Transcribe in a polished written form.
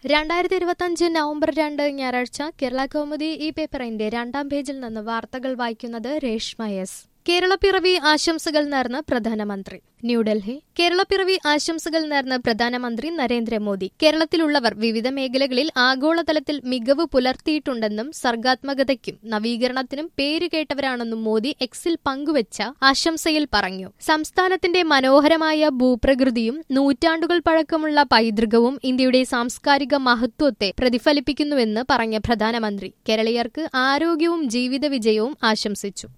2025 November 2 ഞായറാഴ്ച കേരള കൗമുദി ഈ പേപ്പറിന്റെ 2-ാം പേജിൽ നിന്ന് വാർത്തകൾ വായിക്കുന്നത് രേഷ്മ എസ്. കേരളപ്പിറവി ആശംസകൾ നേർന്ന് പ്രധാനമന്ത്രി. ന്യൂഡൽഹി. കേരളപ്പിറവി ആശംസകൾ നേർന്ന് പ്രധാനമന്ത്രി നരേന്ദ്രമോദി. കേരളത്തിലുള്ളവർ വിവിധ മേഖലകളിൽ ആഗോളതലത്തിൽ മികവ് പുലർത്തിയിട്ടുണ്ടെന്നും സർഗാത്മകതയ്ക്കും നവീകരണത്തിനും പേരുകേട്ടവരാണെന്നും മോദി എക്സിൽ പങ്കുവച്ച ആശംസയിൽ പറഞ്ഞു. സംസ്ഥാനത്തിന്റെ മനോഹരമായ ഭൂപ്രകൃതിയും നൂറ്റാണ്ടുകൾ പഴക്കമുള്ള പൈതൃകവും ഇന്ത്യയുടെ സാംസ്കാരിക മഹത്വത്തെ പ്രതിഫലിപ്പിക്കുന്നുവെന്ന് പറഞ്ഞ പ്രധാനമന്ത്രി കേരളീയർക്ക് ആരോഗ്യവും ജീവിത വിജയവും ആശംസിച്ചു.